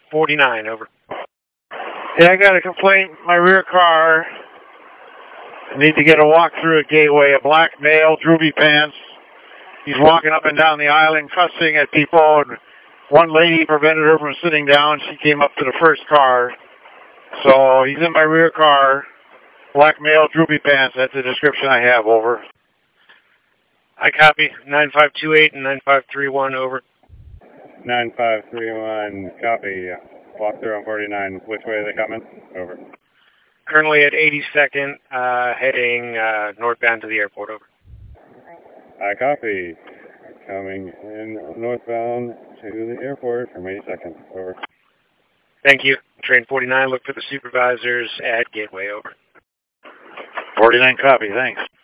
49, over. Yeah, I got a complaint. My rear car. I need to get a walk through at Gateway. A black male, droopy pants. He's walking up and down the island, cussing at people. And one lady prevented her from sitting down. She came up to the first car. So he's in my rear car. Black male, droopy pants. That's the description I have, over. I copy. 9528 and 9531, over. 9531, copy. Walk through on 49. Which way are they coming? Over. Currently at 82nd, heading northbound to the airport, over. I copy. Coming in northbound to the airport from 82nd, over. Thank you. Train 49, look for the supervisors at Gateway, over. 49, copy. Thanks.